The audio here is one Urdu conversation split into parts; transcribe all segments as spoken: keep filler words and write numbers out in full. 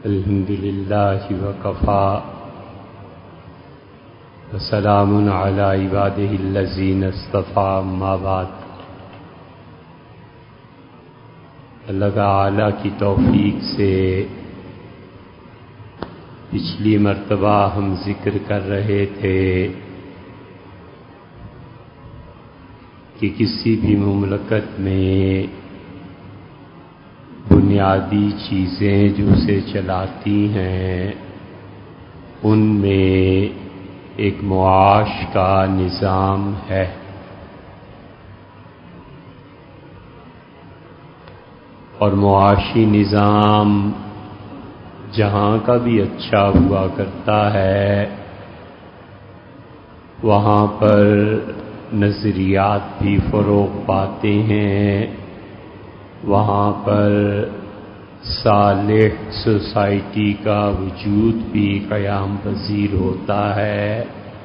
الحمد للہ وکفا وسلام علی عبادہ الذین اصطفیٰ اما بعد۔ اللہ تعالی کی توفیق سے پچھلی مرتبہ ہم ذکر کر رہے تھے کہ کسی بھی مملکت میں بنیادی چیزیں جو اسے چلاتی ہیں ان میں ایک معاش کا نظام ہے۔ اور معاشی نظام جہاں کا بھی اچھا ہوا کرتا ہے وہاں پر نظریات بھی فروغ پاتے ہیں، وہاں پر صالح سوسائٹی کا وجود بھی قیام پذیر ہوتا ہے،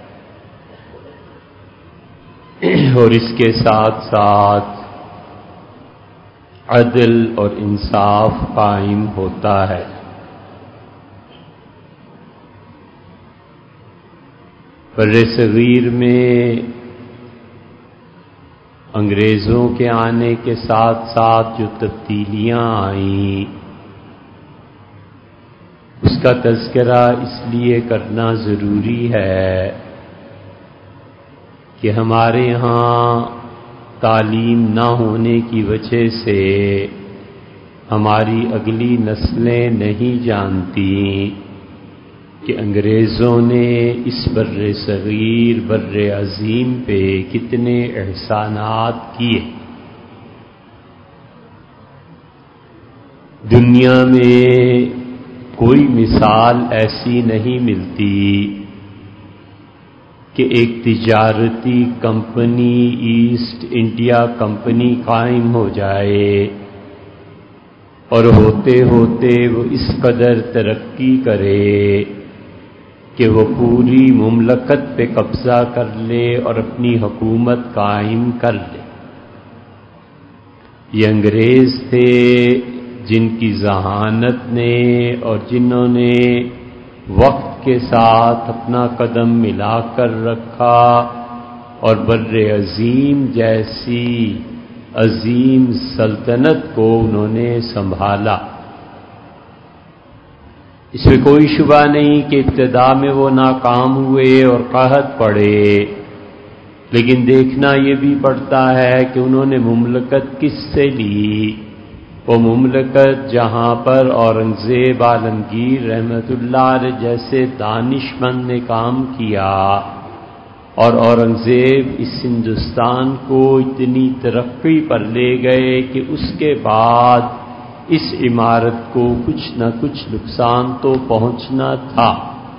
اور اس کے ساتھ ساتھ عدل اور انصاف قائم ہوتا ہے۔ بر صغیر میں انگریزوں کے آنے کے ساتھ ساتھ جو تبدیلیاں آئیں اس کا تذکرہ اس لیے کرنا ضروری ہے کہ ہمارے یہاں تعلیم نہ ہونے کی وجہ سے ہماری اگلی نسلیں نہیں جانتی کہ انگریزوں نے اس بر صغیر بر عظیم پہ کتنے احسانات کیے۔ دنیا میں کوئی مثال ایسی نہیں ملتی کہ ایک تجارتی کمپنی ایسٹ انڈیا کمپنی قائم ہو جائے اور ہوتے ہوتے وہ اس قدر ترقی کرے کہ وہ پوری مملکت پہ قبضہ کر لے اور اپنی حکومت قائم کر لے۔ یہ انگریز تھے جن کی ذہانت نے اور جنہوں نے وقت کے ساتھ اپنا قدم ملا کر رکھا اور بر عظیم جیسی عظیم سلطنت کو انہوں نے سنبھالا۔ اس میں کوئی شبہ نہیں کہ ابتدا میں وہ ناکام ہوئے اور قحط پڑے، لیکن دیکھنا یہ بھی پڑتا ہے کہ انہوں نے مملکت کس سے لی۔ وہ مملکت جہاں پر اورنگزیب عالمگیر رحمت اللہ علیہ جیسے دانشمند نے کام کیا اور اورنگزیب اس ہندوستان کو اتنی ترقی پر لے گئے کہ اس کے بعد اس عمارت کو کچھ نہ کچھ نقصان تو پہنچنا تھا۔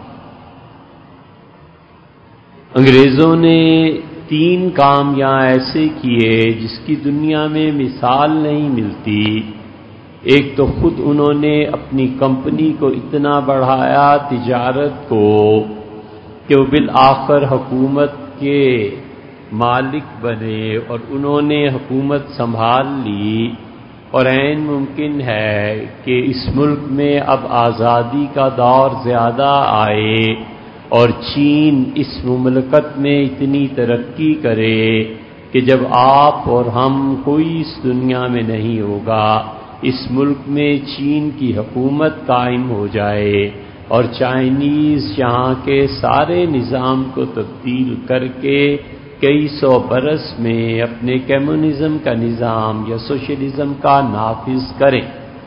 انگریزوں نے تین کام یہاں ایسے کیے جس کی دنیا میں مثال نہیں ملتی۔ ایک تو خود انہوں نے اپنی کمپنی کو اتنا بڑھایا تجارت کو کہ وہ بالآخر حکومت کے مالک بنے اور انہوں نے حکومت سنبھال لی، اور عین ممکن ہے کہ اس ملک میں اب آزادی کا دور زیادہ آئے اور چین اس مملکت میں اتنی ترقی کرے کہ جب آپ اور ہم کوئی اس دنیا میں نہیں ہوگا، اس ملک میں چین کی حکومت قائم ہو جائے اور چائنیز یہاں کے سارے نظام کو تبدیل کر کے کئی سو برس میں اپنے کمیونزم کا نظام یا سوشلزم کا نافذ کریں۔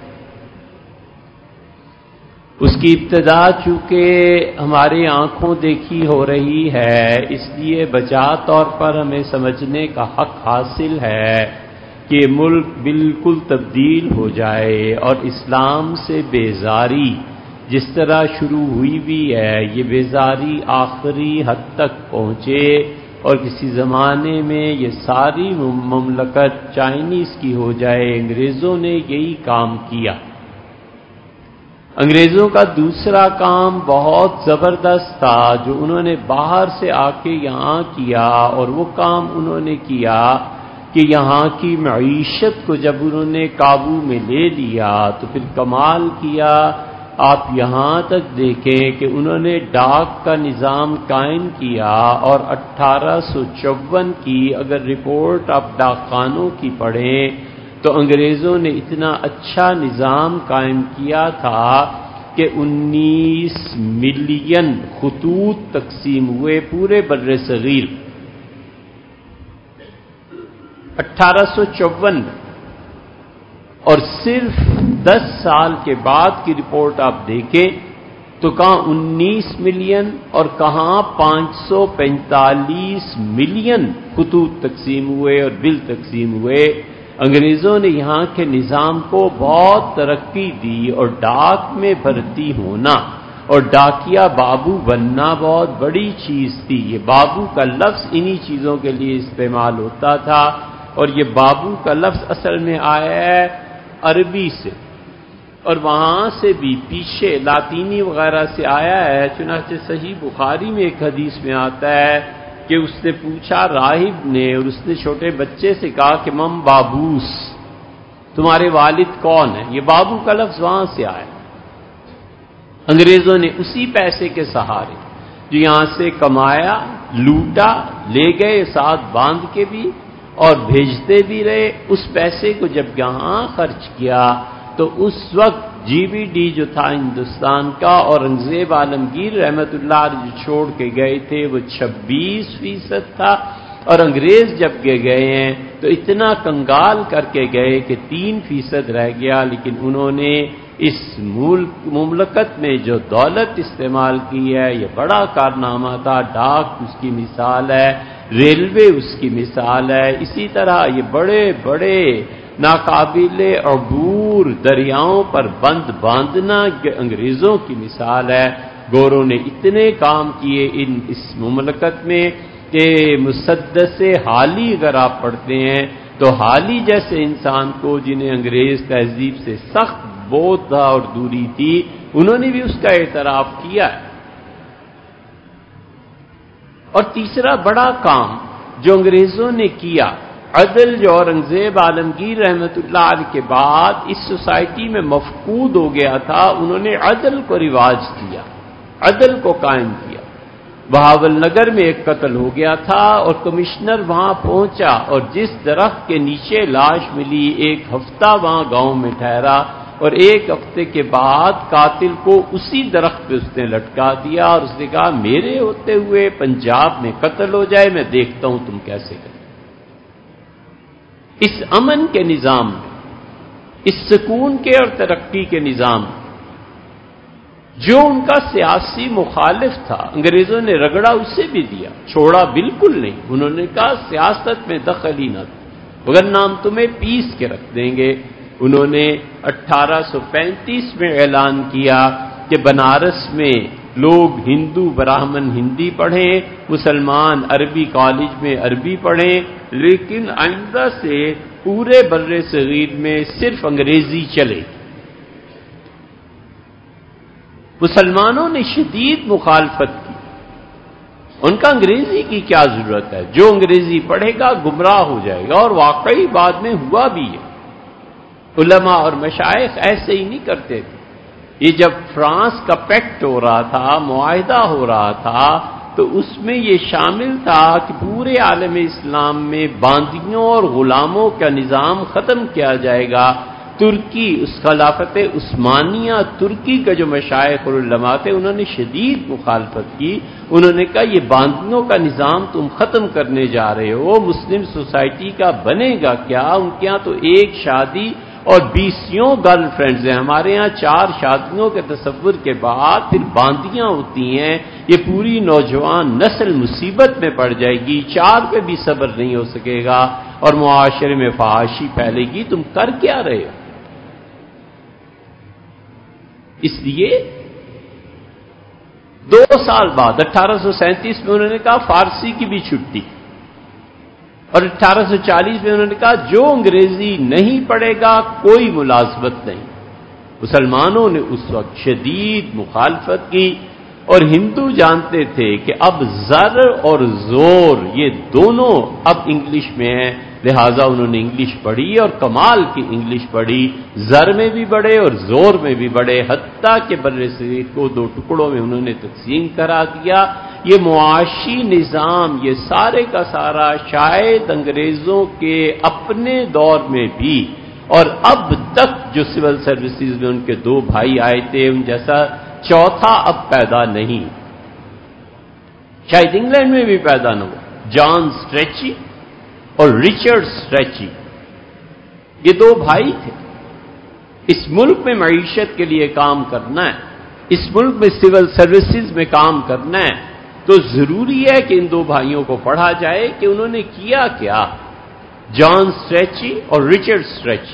اس کی ابتدا چونکہ ہماری آنکھوں دیکھی ہو رہی ہے، اس لیے بجا طور پر ہمیں سمجھنے کا حق حاصل ہے کہ ملک بالکل تبدیل ہو جائے اور اسلام سے بیزاری جس طرح شروع ہوئی بھی ہے یہ بیزاری آخری حد تک پہنچے اور کسی زمانے میں یہ ساری مملکت چائنیز کی ہو جائے۔ انگریزوں نے یہی کام کیا۔ انگریزوں کا دوسرا کام بہت زبردست تھا جو انہوں نے باہر سے آ کے یہاں کیا، اور وہ کام انہوں نے کیا کہ یہاں کی معیشت کو جب انہوں نے قابو میں لے لیا تو پھر کمال کیا آپ یہاں تک دیکھیں کہ انہوں نے ڈاک کا نظام قائم کیا، اور اٹھارہ سو چون کی اگر رپورٹ آپ ڈاک خانوں کی پڑھیں تو انگریزوں نے اتنا اچھا نظام قائم کیا تھا کہ انیس ملین خطوط تقسیم ہوئے پورے بر صغیر اٹھارہ سو چون میں، اور صرف دس سال کے بعد کی رپورٹ آپ دیکھیں تو کہاں انیس ملین اور کہاں پانچ سو پینتالیس ملین خطوط تقسیم ہوئے اور بل تقسیم ہوئے۔ انگریزوں نے یہاں کے نظام کو بہت ترقی دی، اور ڈاک میں بھرتی ہونا اور ڈاکیا بابو بننا بہت بڑی چیز تھی۔ یہ بابو کا لفظ انہی چیزوں کے لیے استعمال ہوتا تھا، اور یہ بابو کا لفظ اصل میں آیا ہے عربی سے، اور وہاں سے بھی پیچھے لاطینی وغیرہ سے آیا ہے۔ چنانچہ صحیح بخاری میں ایک حدیث میں آتا ہے کہ اس نے پوچھا راہب نے، اور اس نے چھوٹے بچے سے کہا کہ مم بابوس، تمہارے والد کون ہیں؟ یہ بابو کا لفظ وہاں سے آیا۔ انگریزوں نے اسی پیسے کے سہارے جو یہاں سے کمایا، لوٹا، لے گئے ساتھ باندھ کے بھی اور بھیجتے بھی رہے، اس پیسے کو جب یہاں خرچ کیا تو اس وقت جی بی ڈی جو تھا ہندوستان کا، اورنگزیب عالمگیر رحمت اللہ علیہ جو چھوڑ کے گئے تھے، وہ چھبیس فیصد تھا، اور انگریز جب کے گئے ہیں تو اتنا کنگال کر کے گئے کہ تین فیصد رہ گیا۔ لیکن انہوں نے اس ملک مملکت میں جو دولت استعمال کی ہے، یہ بڑا کارنامہ تھا۔ ڈاک اس کی مثال ہے، ریلوے اس کی مثال ہے، اسی طرح یہ بڑے بڑے ناقابل عبور دریاؤں پر بند باندھنا انگریزوں کی مثال ہے۔ گوروں نے اتنے کام کیے ان اس مملکت میں کہ مسدس حالی اگر آپ پڑھتے ہیں تو حالی جیسے انسان کو، جنہیں انگریز تہذیب سے سخت بوجھ تھا اور دوری تھی، انہوں نے بھی اس کا اعتراف کیا ہے۔ اور تیسرا بڑا کام جو انگریزوں نے کیا، عدل جو اورنگزیب عالمگیر رحمت اللہ علیہ کے بعد اس سوسائٹی میں مفقود ہو گیا تھا، انہوں نے عدل کو رواج دیا، عدل کو قائم کیا۔ بہاول نگر میں ایک قتل ہو گیا تھا، اور کمشنر وہاں پہنچا، اور جس درخت کے نیچے لاش ملی ایک ہفتہ وہاں گاؤں میں ٹھہرا، اور ایک ہفتے کے بعد قاتل کو اسی درخت پہ اس نے لٹکا دیا، اور اس نے کہا میرے ہوتے ہوئے پنجاب میں قتل ہو جائے، میں دیکھتا ہوں تم کیسے کرتے۔ اس امن کے نظام میں، اس سکون کے اور ترقی کے نظام میں جو ان کا سیاسی مخالف تھا، انگریزوں نے رگڑا اسے بھی دیا، چھوڑا بالکل نہیں۔ انہوں نے کہا سیاست میں دخل ہی نہ دو، ورنہ ہم تمہیں پیس کے رکھ دیں گے۔ انہوں نے اٹھارہ سو پینتیس میں اعلان کیا کہ بنارس میں لوگ ہندو براہمن ہندی پڑھیں، مسلمان عربی کالج میں عربی پڑھیں، لیکن آئندہ سے پورے بر صغیر میں صرف انگریزی چلے۔ مسلمانوں نے شدید مخالفت کی، ان کا انگریزی کی کیا ضرورت ہے، جو انگریزی پڑھے گا گمراہ ہو جائے گا، اور واقعی بعد میں ہوا بھی ہے۔ علماء اور مشائخ ایسے ہی نہیں کرتے تھے۔ یہ جب فرانس کا پیکٹ ہو رہا تھا، معاہدہ ہو رہا تھا، تو اس میں یہ شامل تھا کہ پورے عالم اسلام میں باندیوں اور غلاموں کا نظام ختم کیا جائے گا۔ ترکی، اس خلافت عثمانیہ ترکی کا جو مشائخ اور علماء تھے، انہوں نے شدید مخالفت کی۔ انہوں نے کہا یہ باندیوں کا نظام تم ختم کرنے جا رہے ہو، مسلم سوسائٹی کا بنے گا کیا؟ ان کے ہاں تو ایک شادی اور بیسیوں گرل فرینڈز ہیں، ہمارے ہاں چار شادیوں کے تصور کے بعد پھر باندیاں ہوتی ہیں، یہ پوری نوجوان نسل مصیبت میں پڑ جائے گی، چار پہ بھی صبر نہیں ہو سکے گا، اور معاشرے میں فحاشی پھیلے گی، تم کر کیا رہے ہو؟ اس لیے دو سال بعد اٹھارہ سو سینتیس میں انہوں نے کہا فارسی کی بھی چھٹی، اور اٹھارہ سو چالیس میں انہوں نے کہا جو انگریزی نہیں پڑھے گا کوئی ملازمت نہیں۔ مسلمانوں نے اس وقت شدید مخالفت کی، اور ہندو جانتے تھے کہ اب زر اور زور یہ دونوں اب انگلش میں ہیں، لہٰذا انہوں نے انگلش پڑھی اور کمال کی انگلش پڑھی، زر میں بھی بڑھے اور زور میں بھی بڑھے، حتیٰ کہ بر صغیر کو دو ٹکڑوں میں انہوں نے تقسیم کرا دیا۔ یہ معاشی نظام، یہ سارے کا سارا شاید انگریزوں کے اپنے دور میں بھی اور اب تک جو سول سروسز میں ان کے دو بھائی آئے تھے ان جیسا چوتھا اب پیدا نہیں، شاید انگلینڈ میں بھی پیدا نہ ہو۔ جان اسٹریچی اور رچرڈ اسٹریچی یہ دو بھائی تھے۔ اس ملک میں معیشت کے لیے کام کرنا ہے، اس ملک میں سول سروسز میں کام کرنا ہے تو ضروری ہے کہ ان دو بھائیوں کو پڑھا جائے کہ انہوں نے کیا کیا، جان اسٹریچی اور رچرڈ اسٹریچی۔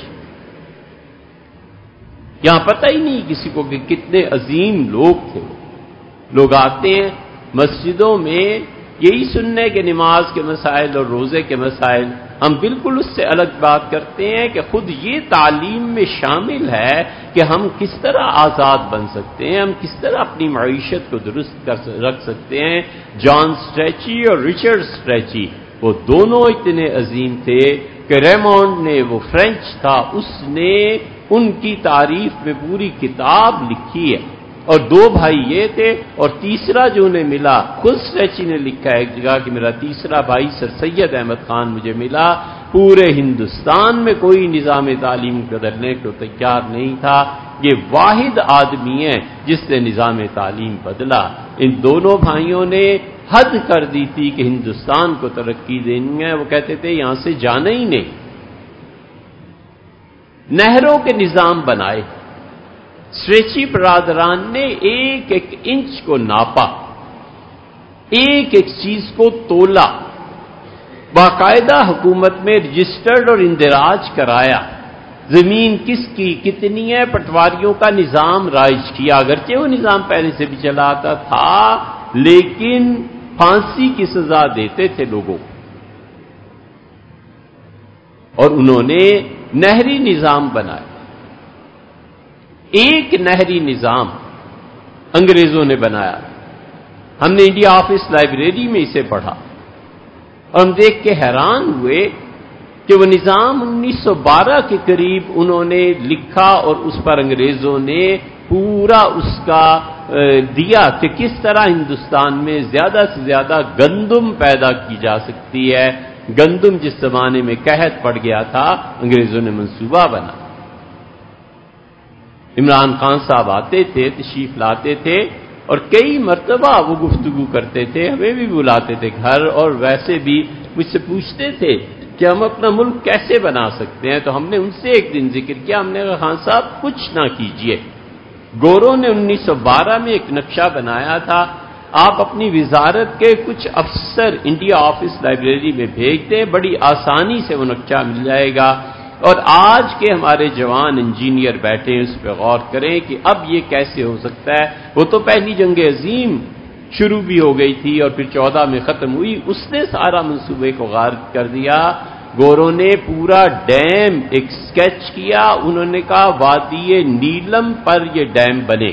یہاں پتہ ہی نہیں کسی کو کہ کتنے عظیم لوگ تھے۔ لوگ آتے ہیں مسجدوں میں یہی سننے کے نماز کے مسائل اور روزے کے مسائل، ہم بالکل اس سے الگ بات کرتے ہیں کہ خود یہ تعلیم میں شامل ہے کہ ہم کس طرح آزاد بن سکتے ہیں، ہم کس طرح اپنی معیشت کو درست کر رکھ سکتے ہیں۔ جان اسٹریچی اور رچرڈ اسٹریچی وہ دونوں اتنے عظیم تھے کہ ریمونڈ نے، وہ فرینچ تھا، اس نے ان کی تعریف میں پوری کتاب لکھی ہے۔ اور دو بھائی یہ تھے، اور تیسرا جو انہیں ملا، خود اسٹریچی نے لکھا ہے ایک جگہ کہ میرا تیسرا بھائی سر سید احمد خان مجھے ملا، پورے ہندوستان میں کوئی نظام تعلیم بدلنے کو تیار نہیں تھا، یہ واحد آدمی ہے جس نے نظام تعلیم بدلا۔ ان دونوں بھائیوں نے حد کر دی تھی کہ ہندوستان کو ترقی دینی ہے، وہ کہتے تھے یہاں سے جانا ہی نہیں۔ نہروں کے نظام بنائے، اسٹریچی برادران نے ایک ایک انچ کو ناپا، ایک ایک چیز کو تولا، باقاعدہ حکومت میں رجسٹرڈ اور اندراج کرایا، زمین کس کی کتنی ہے پٹواریوں کا نظام رائج کیا، اگرچہ وہ نظام پہلے سے بھی چلا آتا تھا لیکن پھانسی کی سزا دیتے تھے لوگوں، اور انہوں نے نہری نظام بنایا۔ ایک نہری نظام انگریزوں نے بنایا، ہم نے انڈیا آفس لائبریری میں اسے پڑھا اور ہم دیکھ کے حیران ہوئے کہ وہ نظام انیس سو بارہ کے قریب انہوں نے لکھا اور اس پر انگریزوں نے پورا اس کا دیا کہ کس طرح ہندوستان میں زیادہ سے زیادہ گندم پیدا کی جا سکتی ہے۔ گندم جس زمانے میں قحط پڑ گیا تھا، انگریزوں نے منصوبہ بنا۔ عمران خان صاحب آتے تھے، تشریف لاتے تھے اور کئی مرتبہ وہ گفتگو کرتے تھے، ہمیں بھی بلاتے تھے گھر، اور ویسے بھی مجھ سے پوچھتے تھے کہ ہم اپنا ملک کیسے بنا سکتے ہیں، تو ہم نے ان سے ایک دن ذکر کیا، ہم نے کہا خان صاحب کچھ نہ کیجئے، گوروں نے انیس سو بارہ میں ایک نقشہ بنایا تھا، آپ اپنی وزارت کے کچھ افسر انڈیا آفس لائبریری میں بھیج دیں، بڑی آسانی سے وہ نقشہ مل جائے گا، اور آج کے ہمارے جوان انجینئر بیٹھے ہیں اس پہ غور کریں کہ اب یہ کیسے ہو سکتا ہے۔ وہ تو پہلی جنگ عظیم شروع بھی ہو گئی تھی اور پھر چودہ میں ختم ہوئی، اس نے سارا منصوبے کو غارت کر دیا۔ گوروں نے پورا ڈیم ایک سکیچ کیا، انہوں نے کہا وادی نیلم پر یہ ڈیم بنے،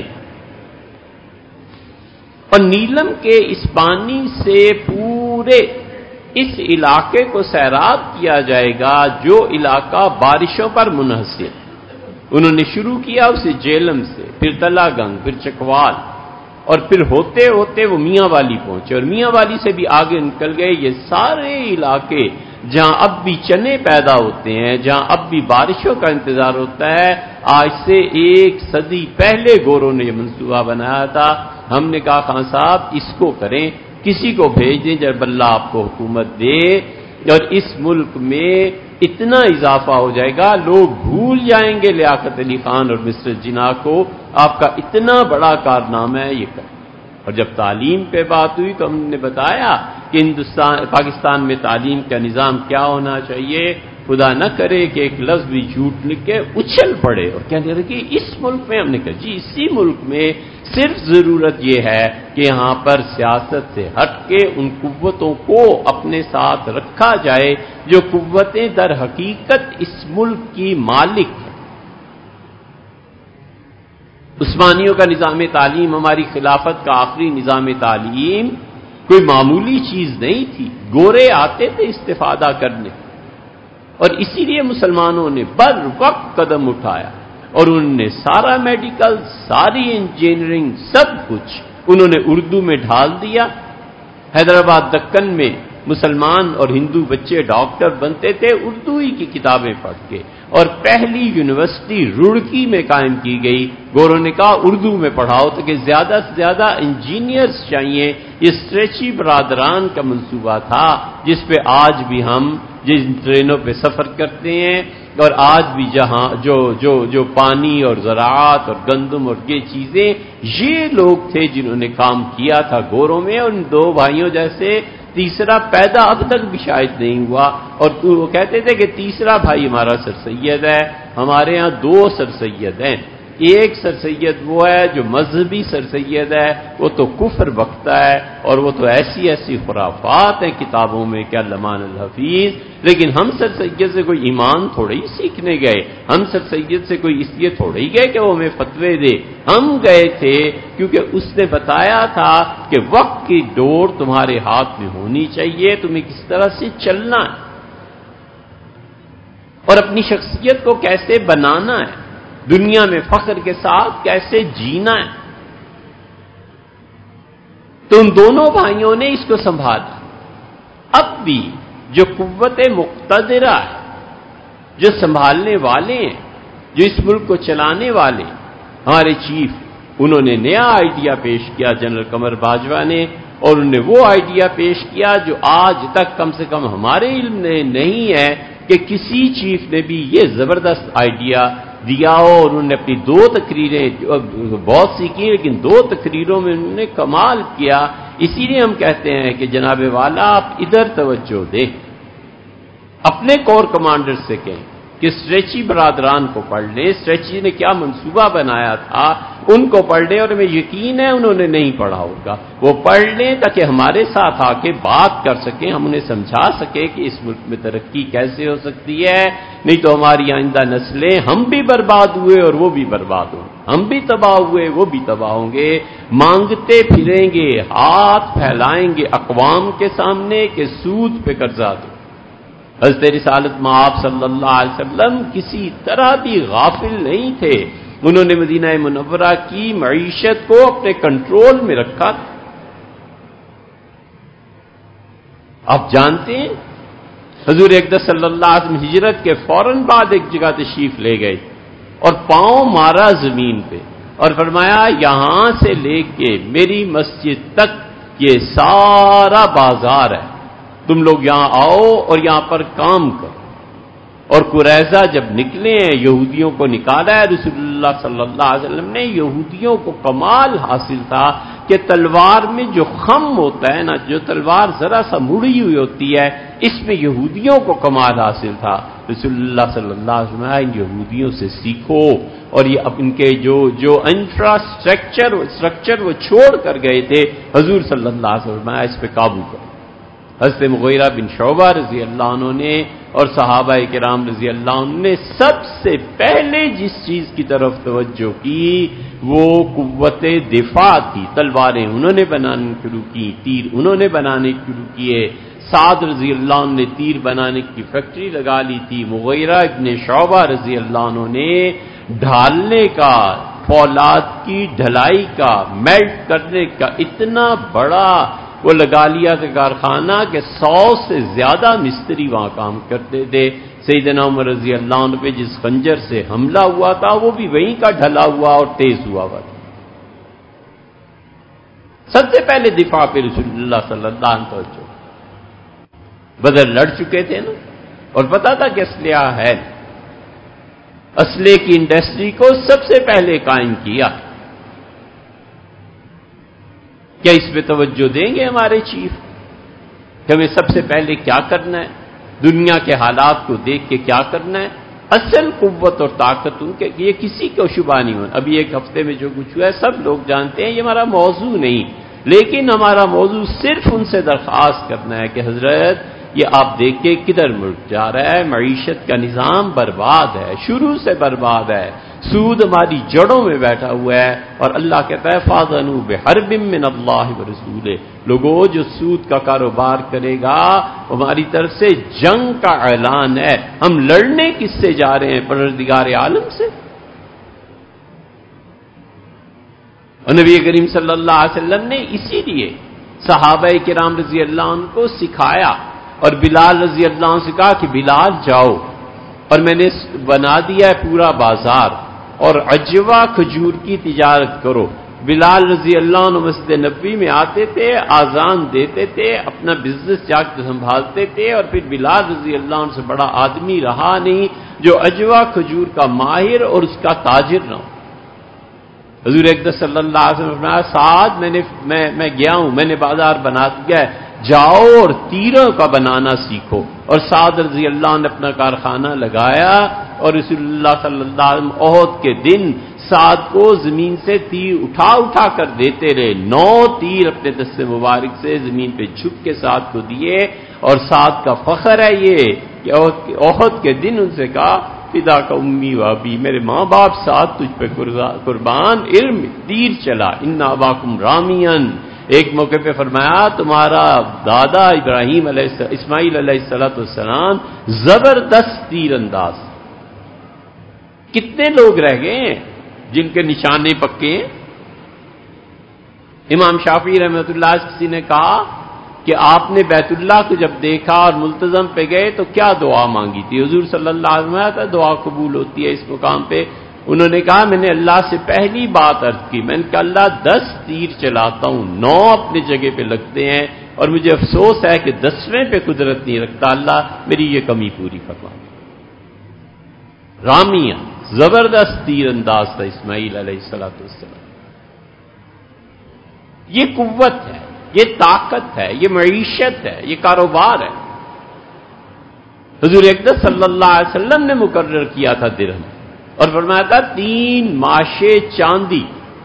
اور نیلم کے اس پانی سے پورے اس علاقے کو سیراب کیا جائے گا جو علاقہ بارشوں پر منحصر۔ انہوں نے شروع کیا اسے جیلم سے، پھر تلا گنگ، پھر چکوال، اور پھر ہوتے ہوتے وہ میاں والی پہنچے، اور میاں والی سے بھی آگے نکل گئے۔ یہ سارے علاقے جہاں اب بھی چنے پیدا ہوتے ہیں، جہاں اب بھی بارشوں کا انتظار ہوتا ہے، آج سے ایک صدی پہلے گوروں نے یہ منصوبہ بنایا تھا۔ ہم نے کہا خان صاحب اس کو کریں، کسی کو بھیج دیں جب اللہ آپ کو حکومت دے، اور اس ملک میں اتنا اضافہ ہو جائے گا لوگ بھول جائیں گے لیاقت علی خان اور مسٹر جناح کو، آپ کا اتنا بڑا کارنامہ ہے یہ کر۔ اور جب تعلیم پہ بات ہوئی تو ہم نے بتایا کہ ہندوستان پاکستان میں تعلیم کا نظام کیا ہونا چاہیے، خدا نہ کرے کہ ایک لفظ بھی جھوٹ لکھ کے اچھل پڑے اور کہنے لگے اس ملک میں، ہم نے کہا جی اسی ملک میں صرف ضرورت یہ ہے کہ یہاں پر سیاست سے ہٹ کے ان قوتوں کو اپنے ساتھ رکھا جائے جو قوتیں در حقیقت اس ملک کی مالک ہیں۔ عثمانیوں کا نظام تعلیم، ہماری خلافت کا آخری نظام تعلیم کوئی معمولی چیز نہیں تھی، گورے آتے تھے استفادہ کرنے، اور اسی لیے مسلمانوں نے بر وقت قدم اٹھایا اور انہوں نے سارا میڈیکل، ساری انجینئرنگ، سب کچھ انہوں نے اردو میں ڈھال دیا۔ حیدرآباد دکن میں مسلمان اور ہندو بچے ڈاکٹر بنتے تھے اردو ہی کی کتابیں پڑھ کے، اور پہلی یونیورسٹی روڑکی میں قائم کی گئی۔ گوروں نے کہا اردو میں پڑھاؤ تاکہ زیادہ سے زیادہ انجینئرز چاہیے۔ یہ اسٹریچی برادران کا منصوبہ تھا جس پہ آج بھی ہم جن ٹرینوں پہ سفر کرتے ہیں، اور آج بھی جہاں جو جو جو پانی اور زراعت اور گندم اور یہ چیزیں، یہ لوگ تھے جنہوں نے کام کیا تھا گوروں میں، اور ان دو بھائیوں جیسے تیسرا پیدا اب تک بھی شاید نہیں ہوا۔ اور تو وہ کہتے تھے کہ تیسرا بھائی ہمارا سر سید ہے۔ ہمارے ہاں دو سر سید ہیں، ایک سر سید وہ ہے جو مذہبی سر سید ہے، وہ تو کفر بکتا ہے، اور وہ تو ایسی ایسی خرافات ہیں کتابوں میں کہ علامہ الحفیظ، لیکن ہم سر سید سے کوئی ایمان تھوڑے ہی سیکھنے گئے، ہم سر سید سے کوئی اس لیے تھوڑے ہی گئے کہ وہ ہمیں فتوے دے، ہم گئے تھے کیونکہ اس نے بتایا تھا کہ وقت کی ڈور تمہارے ہاتھ میں ہونی چاہیے، تمہیں کس طرح سے چلنا ہے اور اپنی شخصیت کو کیسے بنانا ہے، دنیا میں فخر کے ساتھ کیسے جینا ہے۔ تو ان دونوں بھائیوں نے اس کو سنبھالا۔ اب بھی جو قوت مقتدرہ ہے، جو سنبھالنے والے ہیں، جو اس ملک کو چلانے والے، ہمارے چیف، انہوں نے نیا آئیڈیا پیش کیا جنرل قمر باجوہ نے، اور انہوں نے وہ آئیڈیا پیش کیا جو آج تک کم سے کم ہمارے علم میں نہیں ہے کہ کسی چیف نے بھی یہ زبردست آئیڈیا دیا ہو، اور انہوں نے اپنی دو تقریریں بہت سی کی لیکن دو تقریروں میں انہوں نے کمال کیا۔ اسی لیے ہم کہتے ہیں کہ جناب والا آپ ادھر توجہ دیں، اپنے کور کمانڈر سے کہیں کہ اسٹریچی برادران کو پڑھ لیں، اسٹریچی نے کیا منصوبہ بنایا تھا ان کو پڑھ لیں، اور ہمیں یقین ہے انہوں نے نہیں پڑھا ہوگا، وہ پڑھ لیں تاکہ ہمارے ساتھ آ کے بات کر سکیں، ہم انہیں سمجھا سکیں کہ اس ملک میں ترقی کیسے ہو سکتی ہے، نہیں تو ہماری آئندہ نسلیں، ہم بھی برباد ہوئے اور وہ بھی برباد ہوں، ہم بھی تباہ ہوئے وہ بھی تباہ ہوں گے، مانگتے پھریں گے، ہاتھ پھیلائیں گے اقوام کے سامنے کہ سود پہ قرضہ دو۔ حضرت رسالت مآب صلی اللہ علیہ وسلم کسی طرح بھی غافل نہیں تھے، انہوں نے مدینہ منورہ کی معیشت کو اپنے کنٹرول میں رکھا۔ آپ جانتے ہیں حضور اقدس صلی اللہ علیہ وسلم ہجرت کے فوراً بعد ایک جگہ تشریف لے گئے اور پاؤں مارا زمین پہ اور فرمایا یہاں سے لے کے میری مسجد تک یہ سارا بازار ہے، تم لوگ یہاں آؤ اور یہاں پر کام کرو۔ اور قریظہ جب نکلے ہیں یہودیوں کو نکالا ہے رسول اللہ صلی اللہ علیہ وسلم نے، یہودیوں کو کمال حاصل تھا کہ تلوار میں جو خم ہوتا ہے نا، جو تلوار ذرا سا مڑی ہوئی ہوتی ہے، اس میں یہودیوں کو کمال حاصل تھا۔ رسول اللہ صلی اللہ علیہ وسلم ان یہودیوں سے سیکھو، اور یہ اب ان کے جو جو انفراسٹرکچر اسٹرکچر وہ چھوڑ کر گئے تھے، حضور صلی اللہ علیہ وسلم اس پہ قابو کرو۔ حضرت مغیرہ بن شعبہ رضی اللہ عنہ نے اور صحابہ کرام رضی اللہ عنہ نے سب سے پہلے جس چیز کی طرف توجہ کی وہ قوت دفاع تھی، تلواریں انہوں نے بنانے شروع کی، تیر انہوں نے بنانے شروع کیے۔ سعد رضی اللہ عنہ نے تیر بنانے کی فیکٹری لگا لی تھی، مغیرہ ابن شعبہ رضی اللہ عنہ نے ڈھالنے کا، فولاد کی ڈھلائی کا، میلٹ کرنے کا اتنا بڑا وہ لگا لیا کہ کارخانہ کہ سو سے زیادہ مستری وہاں کام کرتے تھے۔ سیدنا عمر رضی اللہ عنہ پہ جس خنجر سے حملہ ہوا تھا وہ بھی وہیں کا ڈھلا ہوا اور تیز ہوا ہوا تھا۔ سب سے پہلے دفاع پہ رسول اللہ صلی اللہ علیہ وسلم بدر لڑ چکے تھے نا، اور پتا تھا کہ اسلحہ ہے، اسلحے کی انڈسٹری کو سب سے پہلے قائم کیا۔ کیا اس پہ توجہ دیں گے ہمارے چیف کہ ہمیں سب سے پہلے کیا کرنا ہے، دنیا کے حالات کو دیکھ کے کیا کرنا ہے؟ اصل قوت اور طاقت ان کے یہ کسی کو شبہ نہیں ہونا۔ ابھی ایک ہفتے میں جو کچھ ہوا ہے سب لوگ جانتے ہیں، یہ ہمارا موضوع نہیں، لیکن ہمارا موضوع صرف ان سے درخواست کرنا ہے کہ حضرت یہ آپ دیکھیں کدھر ملک جا رہا ہے. معیشت کا نظام برباد ہے، شروع سے برباد ہے. سود ہماری جڑوں میں بیٹھا ہوا ہے، اور اللہ کہتا ہے فَاذَنُوا بِحَرْبٍ مِّنَ اللَّهِ وَرَسُولِهِ. لوگوں جو سود کا کاروبار کرے گا ہماری طرف سے جنگ کا اعلان ہے. ہم لڑنے کس سے جا رہے ہیں؟ پروردگار عالم سے. اور نبی کریم صلی اللہ علیہ وسلم نے اسی لیے صحابہ کرام رضی اللہ عنہ کو سکھایا، اور بلال رضی اللہ عنہ سے کہا کہ بلال جاؤ، اور میں نے بنا دیا ہے پورا بازار، اور عجوا کھجور کی تجارت کرو. بلال رضی اللہ عنہ مسجد نبوی میں آتے تھے، آذان دیتے تھے، اپنا بزنس جا کے سنبھالتے تھے، اور پھر بلال رضی اللہ عنہ سے بڑا آدمی رہا نہیں جو عجوا کھجور کا ماہر اور اس کا تاجر نہ ہو. حضور اقدس صلی اللہ علیہ وسلم نے فرمایا سعد میں نے میں میں گیا ہوں، میں نے بازار بنا دیا ہے، جاؤ اور تیروں کا بنانا سیکھو. اور سعد رضی اللہ عنہ نے اپنا کارخانہ لگایا، اور رسول اللہ صلی اللہ علیہ وسلم عہد کے دن سعد کو زمین سے تیر اٹھا اٹھا کر دیتے رہے. نو تیر اپنے دست مبارک سے زمین پہ جھک کے سعد کو دیے، اور سعد کا فخر ہے یہ کہ عہد کے دن ان سے کہا فدا کا امی و ابی، میرے ماں باپ ساتھ تجھ پہ قربان، علم تیر چلا، ان اباکم رامین. ایک موقع پہ فرمایا تمہارا دادا ابراہیم علیہ اسماعیل علیہ السلام زبردست تیر انداز. کتنے لوگ رہ گئے ہیں جن کے نشانے پکے ہیں؟ امام شافعی رحمۃ اللہ کسی نے کہا کہ آپ نے بیت اللہ کو جب دیکھا اور ملتزم پہ گئے تو کیا دعا مانگی تھی؟ حضور صلی اللہ علیہ وسلم کا دعا قبول ہوتی ہے اس مقام پہ. انہوں نے کہا میں نے اللہ سے پہلی بات عرض کی، میں نے کہا اللہ دس تیر چلاتا ہوں، نو اپنی جگہ پہ لگتے ہیں، اور مجھے افسوس ہے کہ دسویں پہ قدرت نہیں رکھتا، اللہ میری یہ کمی پوری فرما. رامیہ زبردست تیر انداز تھا اسماعیل علیہ السلام. یہ قوت ہے، یہ طاقت ہے، یہ معیشت ہے، یہ کاروبار ہے. حضور اقدس صلی اللہ علیہ وسلم نے مقرر کیا تھا درہم، اور فرمایا تھا تین ماشے چاندی،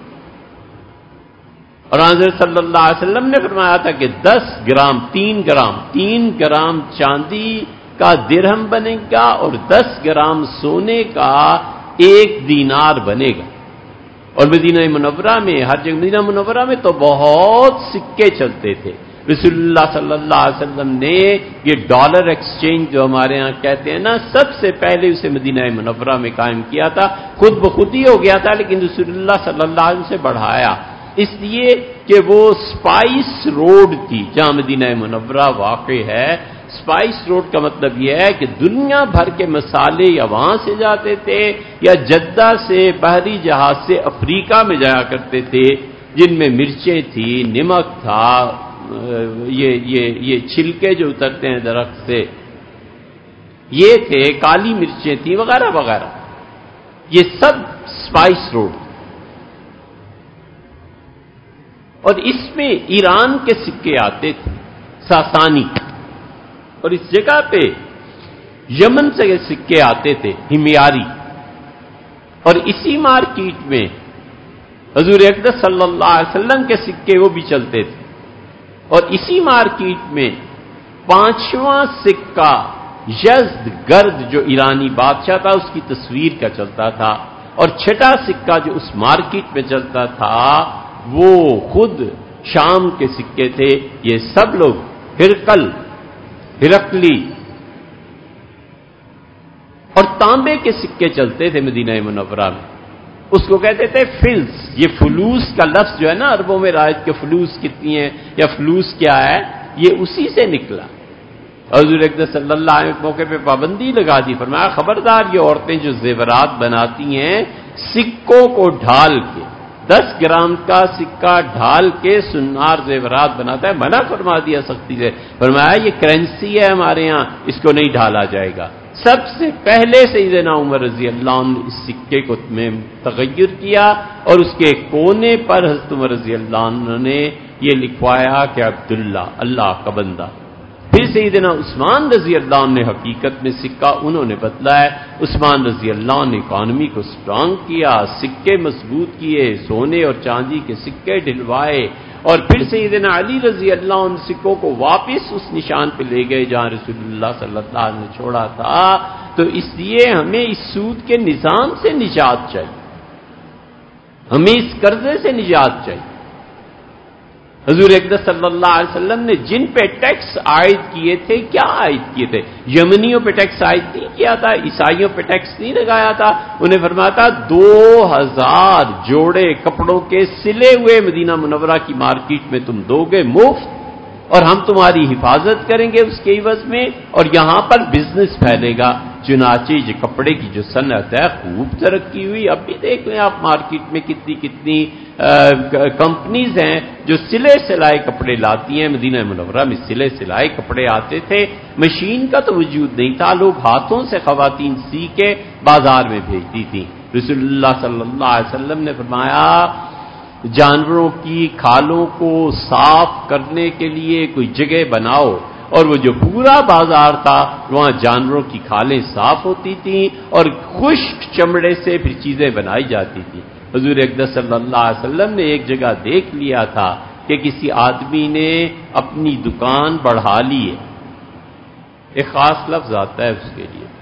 اور حضرت صلی اللہ علیہ وسلم نے فرمایا تھا کہ دس گرام تین گرام تین گرام چاندی کا درہم بنے گا، اور دس گرام سونے کا ایک دینار بنے گا. اور مدینہ منورہ میں ہر جگہ مدینہ منورہ میں تو بہت سکے چلتے تھے. رسول اللہ صلی اللہ علیہ وسلم نے یہ ڈالر ایکسچینج جو ہمارے ہاں کہتے ہیں نا، سب سے پہلے اسے مدینہ منورہ میں قائم کیا تھا. خود بخود ہی ہو گیا تھا لیکن رسول اللہ صلی اللہ علیہ وسلم سے بڑھایا، اس لیے کہ وہ سپائس روڈ تھی جہاں مدینہ منورہ واقع ہے. سپائس روڈ کا مطلب یہ ہے کہ دنیا بھر کے مسالے یا وہاں سے جاتے تھے یا جدہ سے بحری جہاز سے افریقہ میں جایا کرتے تھے، جن میں مرچیں تھی، نمک تھا، یہ یہ یہ چھلکے جو اترتے ہیں درخت سے یہ تھے، کالی مرچیں تھیں وغیرہ وغیرہ. یہ سب سپائس روڈ. اور اس میں ایران کے سکے آتے تھے ساسانی، اور اس جگہ پہ یمن سے سکے آتے تھے ہمیاری. اور اسی مارکیٹ میں حضور اقدس صلی اللہ علیہ وسلم کے سکے وہ بھی چلتے تھے. اور اسی مارکیٹ میں پانچواں سکہ یزد گرد جو ایرانی بادشاہ تھا اس کی تصویر کا چلتا تھا. اور چھٹا سکہ جو اس مارکیٹ میں چلتا تھا وہ خود شام کے سکے تھے. یہ سب لوگ ہرقل، ہرقلی اور تانبے کے سکے چلتے تھے مدینہ منورہ میں. اس کو کہتے تھے فلس. یہ فلوس کا لفظ جو ہے نا عربوں میں رائج کے فلوس کتنی ہے یا فلوس کیا ہے، یہ اسی سے نکلا. حضور اقدس صلی اللہ علیہ وسلم موقع پہ پابندی لگا دی، فرمایا خبردار یہ عورتیں جو زیورات بناتی ہیں سکوں کو ڈھال کے، دس گرام کا سکہ ڈھال کے سنار زیورات بناتا ہے، منع فرما دیا سختی سے. فرمایا یہ کرنسی ہے ہمارے ہاں، اس کو نہیں ڈھالا جائے گا. سب سے پہلے سیدنا عمر رضی اللہ عنہ نے اس سکے کو میں تغیر کیا، اور اس کے کونے پر حضرت عمر رضی اللہ عنہ نے یہ لکھوایا کہ عبداللہ، اللہ کا بندہ. پھر سیدنا عثمان رضی اللہ عنہ نے حقیقت میں سکہ انہوں نے بدلا ہے. عثمان رضی اللہ عنہ نے اکانومی کو سٹرانگ کیا، سکے مضبوط کیے، سونے اور چاندی کے سکے ڈلوائے، اور پھر سیدنا علی رضی اللہ عنہ سکوں کو واپس اس نشان پہ لے گئے جہاں رسول اللہ صلی اللہ علیہ وسلم نے چھوڑا تھا. تو اس لیے ہمیں اس سود کے نظام سے نجات چاہیے، ہمیں اس قرضے سے نجات چاہیے. حضور اقدس صلی اللہ علیہ وسلم نے جن پہ ٹیکس عائد کیے تھے، کیا عائد کیے تھے؟ یمنیوں پہ ٹیکس عائد نہیں کیا تھا، عیسائیوں پہ ٹیکس نہیں لگایا تھا. انہیں فرمایا تھا دو ہزار جوڑے کپڑوں کے سلے ہوئے مدینہ منورہ کی مارکیٹ میں تم دو گے مفت، اور ہم تمہاری حفاظت کریں گے اس کے عوض میں، اور یہاں پر بزنس پھیلے گا. چنانچہ یہ کپڑے کی جو صنعت ہے خوب ترقی ہوئی. اب بھی دیکھ لیں آپ مارکیٹ میں کتنی کتنی کمپنیز ہیں جو سلے سلائے کپڑے لاتی ہیں. مدینہ منورہ میں سلے سلائے کپڑے آتے تھے، مشین کا تو وجود نہیں تھا، لوگ ہاتھوں سے خواتین سی کے بازار میں بھیجتی تھیں. رسول اللہ صلی اللہ علیہ وسلم نے فرمایا جانوروں کی کھالوں کو صاف کرنے کے لیے کوئی جگہ بناؤ، اور وہ جو پورا بازار تھا وہاں جانوروں کی کھالیں صاف ہوتی تھیں اور خشک چمڑے سے پھر چیزیں بنائی جاتی تھیں. حضور اقدس صلی اللہ علیہ وسلم نے ایک جگہ دیکھ لیا تھا کہ کسی آدمی نے اپنی دکان بڑھا لی ہے، ایک خاص لفظ آتا ہے اس کے لیے،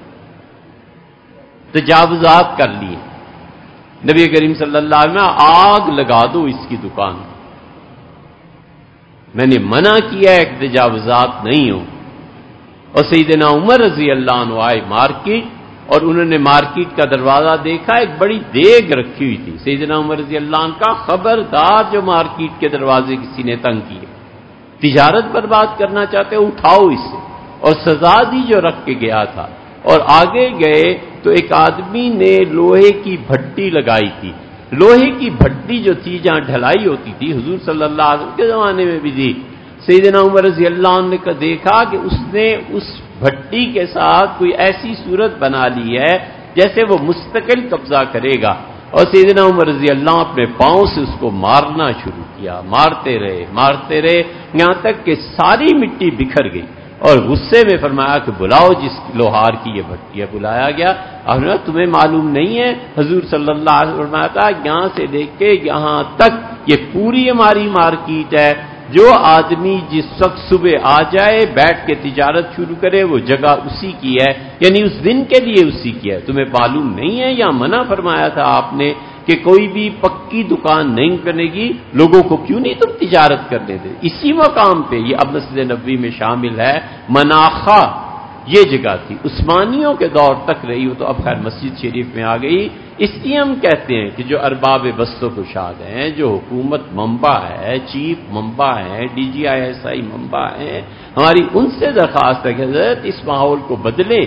تجاوزات کر لیے. نبی کریم صلی اللہ علیہ وسلم آگ لگا دو اس کی دکان، میں نے منع کیا ہے کہ تجاوزات نہیں ہو. اور سیدنا عمر رضی اللہ عنہ آئے مارکیٹ، اور انہوں نے مارکیٹ کا دروازہ دیکھا، ایک بڑی دیگ رکھی ہوئی تھی. سیدنا عمر رضی اللہ عنہ کا خبردار جو مارکیٹ کے دروازے کسی نے تنگ کیے، تجارت برباد کرنا چاہتے ہو اٹھاؤ اسے، اور سزا دی جو رکھ کے گیا تھا. اور آگے گئے تو ایک آدمی نے لوہے کی بھٹی لگائی تھی. لوہے کی بھٹی جو تھی جہاں ڈھلائی ہوتی تھی، حضور صلی اللہ علیہ وسلم کے زمانے میں بھی تھی. سیدنا عمر رضی اللہ عنہ نے دیکھا کہ اس نے اس بھٹی کے ساتھ کوئی ایسی صورت بنا لی ہے جیسے وہ مستقل قبضہ کرے گا. اور سیدنا عمر رضی اللہ عنہ اپنے پاؤں سے اس کو مارنا شروع کیا، مارتے رہے مارتے رہے یہاں تک کہ ساری مٹی بکھر گئی. اور غصے میں فرمایا کہ بلاؤ جس لوہار کی یہ بھٹی ہے. بلایا گیا. آپ نے کہا تمہیں معلوم نہیں ہے حضور صلی اللہ علیہ وسلم فرمایا تھا یہاں سے لے کے یہاں تک یہ پوری ہماری مارکیٹ ہے، جو آدمی جس وقت صبح آ جائے بیٹھ کے تجارت شروع کرے وہ جگہ اسی کی ہے، یعنی اس دن کے لیے اسی کی ہے. تمہیں معلوم نہیں ہے؟ یا منع فرمایا تھا آپ نے کہ کوئی بھی پکی دکان نہیں بنے گی، لوگوں کو کیوں نہیں تم تجارت کرنے دے. اسی مقام پہ یہ اب مسجد نبوی میں شامل ہے. مناخہ یہ جگہ تھی، عثمانیوں کے دور تک رہی، وہ تو اب خیر مسجد شریف میں آ گئی. اس لیے ہم کہتے ہیں کہ جو ارباب بست و کشاد ہیں، جو حکومت منبع ہے، چیف منبع ہے، D G I S I منبع ہے، ہماری ان سے درخواست ہے کہ حضرت اس ماحول کو بدلیں.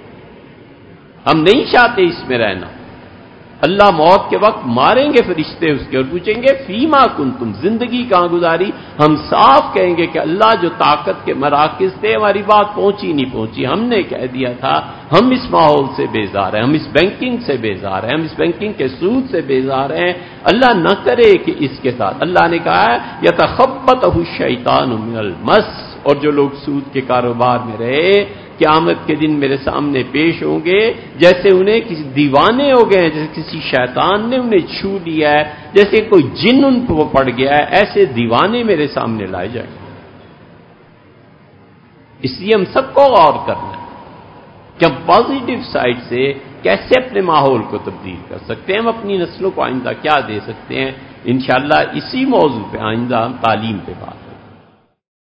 ہم نہیں چاہتے اس میں رہنا. اللہ موت کے وقت ماریں گے فرشتے اس کے اور پوچھیں گے فیما کن تم زندگی کہاں گزاری. ہم صاف کہیں گے کہ اللہ جو طاقت کے مراکز تھے ہماری بات پہنچی نہیں پہنچی، ہم نے کہہ دیا تھا ہم اس ماحول سے بیزار ہیں، ہم اس بینکنگ سے بیزار ہیں، ہم اس بینکنگ کے سود سے بیزار ہیں. اللہ نہ کرے کہ اس کے ساتھ اللہ نے کہا ہے یتخبطہ الشیطان من المس. اور جو لوگ سود کے کاروبار میں رہے قیامت کے دن میرے سامنے پیش ہوں گے جیسے انہیں کسی دیوانے ہو گئے ہیں، جیسے کسی شیطان نے انہیں چھو لیا ہے، جیسے کوئی جن ان پہ پڑ گیا ہے، ایسے دیوانے میرے سامنے لائے جائیں گے. اس لیے ہم سب کو غور کرنا ہے کہ ہم پازیٹیو سائڈ سے کیسے اپنے ماحول کو تبدیل کر سکتے ہیں، ہم اپنی نسلوں کو آئندہ کیا دے سکتے ہیں. انشاءاللہ اسی موضوع پہ آئندہ ہم تعلیم پہ بات